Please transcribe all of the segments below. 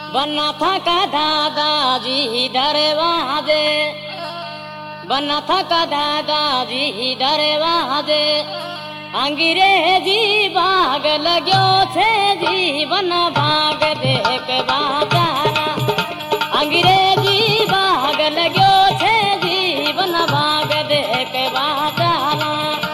बना था का दादाजी दरवाजे, बना था का दादाजी दरवाजे, अंग्रेजी भाग लगो छे जीवन भाग देख बाजारा, अंग्रेजी भाग लगो छे जीवन भाग देख बाजारा।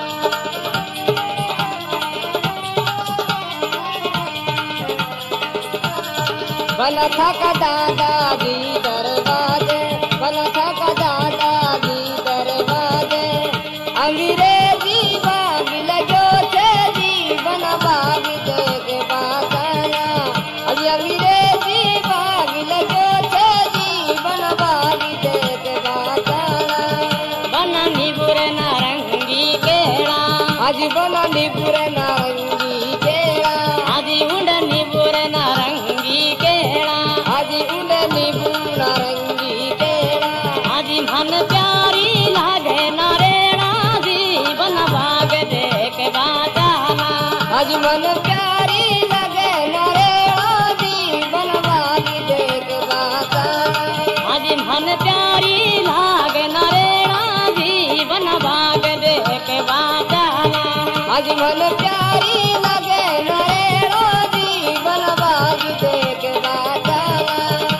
बना था का दादाजी दरवाजे, बना था का दादाजी दरवाजे, अंग्रेजी भाग लगो छे जीवन भाग देख बाजारा, अरे अंग्रेजी भाग लगो छे जीवन भाग देख बाजारा। बना निबुर नारंगी केड़ा, आज बना निबुर नारंगी केड़ा, आज उंड निबुर नारंगी केड़ा, आज उंड निबुर नारंगी केड़ा, आज मन प्यारी लागे नारेणा जीवन भाग देख बाजारा, आज मन प्यारी लगे नरेणा जीवन भाग देख बाजारा, आज मन प्यारी लागे नारेणा जीवन भाग देख बाजारा। आज मन प्यारी लगे नरेणा जीवन भाग देख बाजारा।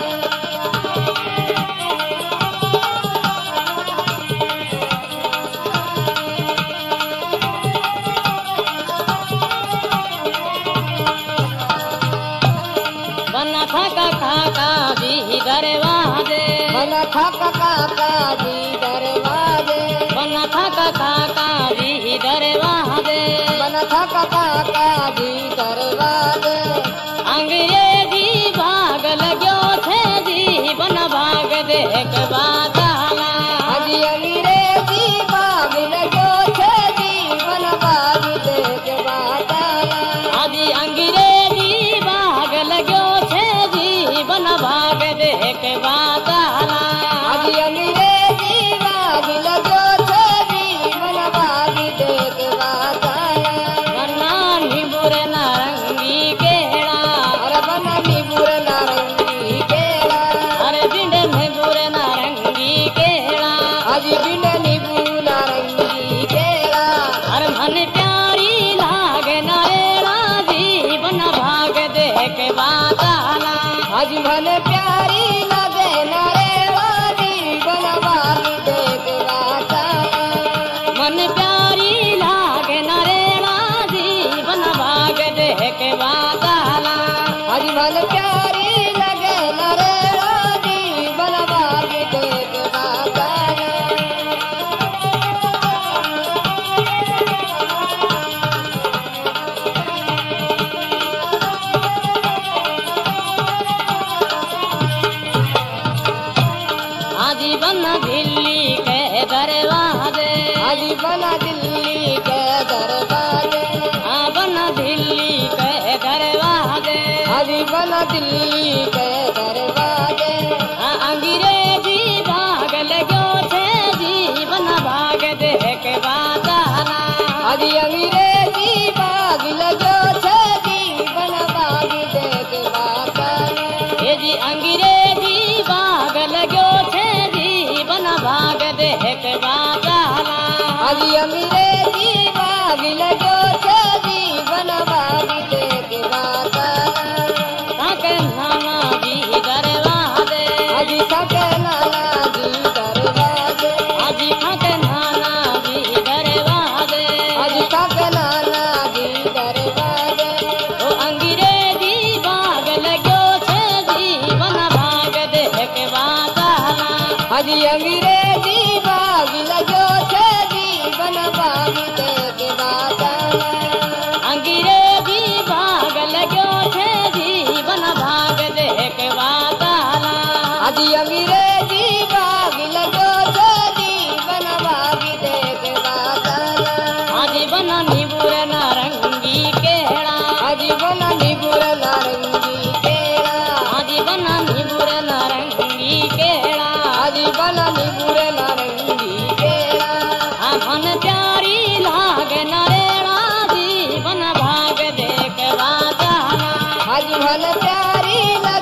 बना था काका जी दरवाजे, बना था काका जी दरवाजे, बना था काका जी दरवाजे, बना था काका जी दरवाजे, अंग्रेजी भाग लगो छे जीवन भाग देख बाजारा, आज अंग्रेजी भाग लगो छे जीवन भाग देख बाजारा, आज अंग्रेजी भाग लगो छे जीवन भाग देख बाजारा। आज अंग्रेजी भाग लगो छे जीवन भाग देख बाजारा। बना निबुर नारंगी केड़ा, अरे बना निबुर नारंगी केड़ा, अरे बिंड निबुर नारंगी केड़ा, आज बिन निबुर नारंगी केड़ा, अरे मन प्यारी लागे नारेणा जीवन भाग देख बाजारा, आज मन प्यारी लगे नरेणा जीवन भाग देख बाजारा। मन प्यारी लागे नारेणा जीवन भाग देख बाजारा। आज मन प्यारी लगे नरेणा जीवन भाग देख बाजारा। आज बना दिल्ली के दरवाजे, आज बना दिल्ली के दरवाजे, बना दिल्ली के दरवाजे, आज बना दिल्ली के दरवाजे, अंग्रेजी भाग लगो छे जीवन भाग देख बाजारा, आज अंग्रेजी भाग लगो छे जीवन भाग देख बाजारा। ये जी अंग्रेजी भाग लगो छे जीवन भाग देख बाजारा, आज अंग्रेजी भाग लगो छे जीवन भाग देख बाजारा। ताके नाना जी दरवाजे, आज सके नाना जी दरवाजे, आज खाके नाना जी दरवाजे, आज सके नाना जी दरवाजे, ओ अंग्रेजी भाग लगो छे जीवन भाग देख बाजारा, आज अंग्रेजी भाग लगो छे जीवन भाग देख बाजारा। अंग्रेजी भाग लगो छे जीवन भाग देख बाजारा, आज अंग्रेजी भाग लगो छे जीवन भाग देख बाजारा। आज बना निबुर नारंगी केड़ा, आज बना निबुर नारंगी केड़ा, आज बना निबुर नारंगी केड़ा, आज बना निबुर नारंगी केड़ा, मन प्यारी लागे नारेणा जीवन भाग देख बाजारा, आज मन प्यारी लगे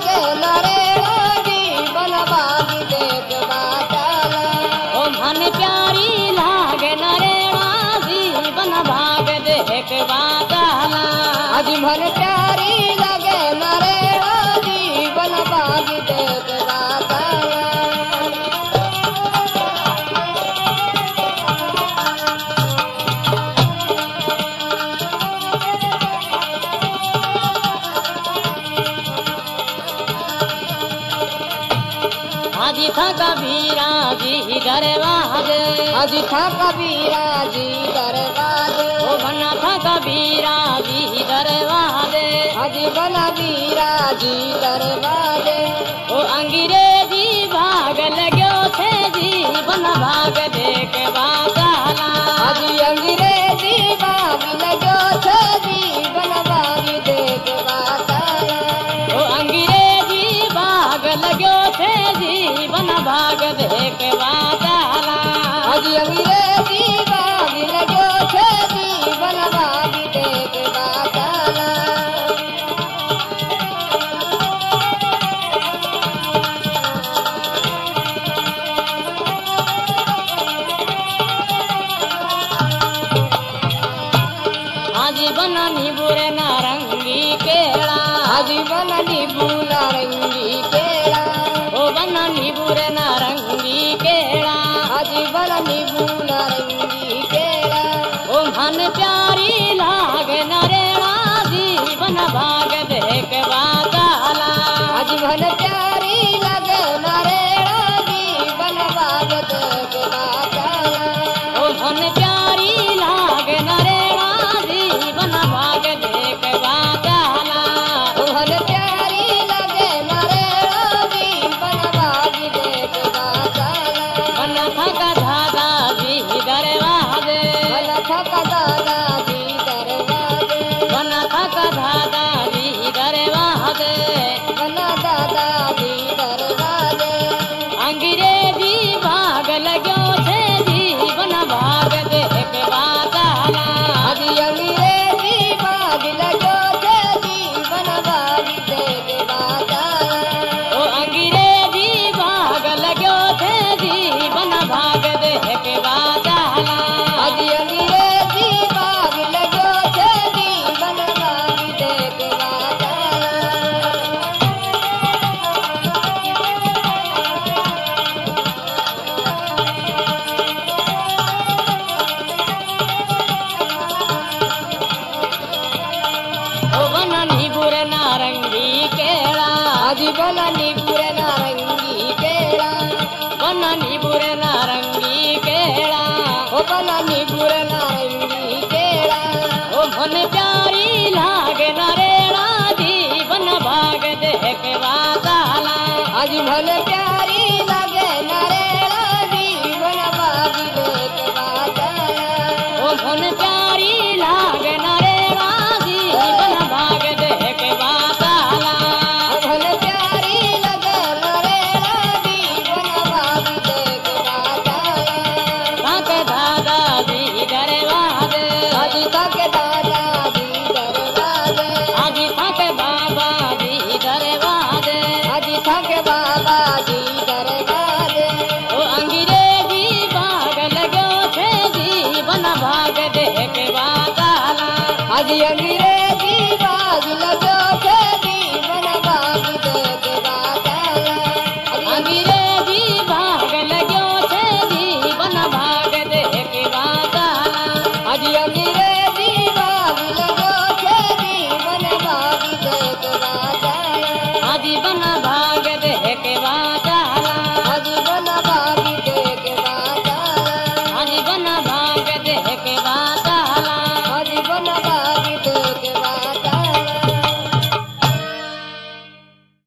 लगे नरेणा जीवन बागी देखवा जाला ओ मन प्यारी लागे नरेणा जीवन भाग देखवा जाला अजी मन प्यारी लगे नरेणा जीवन बागी देखवा जाला हाजी था कबीरा जी दरवाज अजी था कबीरा जी दरबार ओ बना था कबीरा जी दरवाज अजी बना बीरा जी दरबार ओ अंग्रेजी भाग लगो थे जीवन भाग देखवा जाला अजी अंग्रेजी बागी लगो छे जीवन बागी देखवा जाला ओ अंग्रेजी भाग लगो थे जीवन भाग देखवा जाला अजी अंग्रेजी बागी लगो छे जीवन बागी देखवा जाला हाजी बना निबुरे नारंगी केला अजी बना नींबू नारंगी केला ओ बना निबुरे नारंगी केला अजी बना नींबू नारंगी केला ओ मन प्यारी लागे नरेणा जीवन भाग देखवा जाला अजी मन प्यारी लगे नरेणा जीवन बाग देखवा जाला ओ मन प्यारी लागे नरेणा जीवन भाग देखवा जाला मन प्यारी लगे नरेणा जीवन बागी देखवा जाला मन थक धागा जी दरवाजे मन थक दादा जी दरवाजे मन थक धागा जी दरवाजे मन दादा जी दरवाजे अंग्रेजी भाग लगो थे जीवन भाग देखवा जाला अजी अंग्रेजी बागी लगो छे जीवन बागी देखवा जाला ओ अंग्रेजी भाग लगो थे जीवन भाग देखवा जाला अजी अंग्रेजी बागी लगो छे जीवन बागी देखवा जाला ओ बना निबुर नारंगी केला अजी बना नींबू नारंगी केला बना निबुर नारंगी केला ओ बना नींबू नारंगी केला ओ मन प्यारी लागे नरेणा जीवन भाग देखवा जाला अजी मन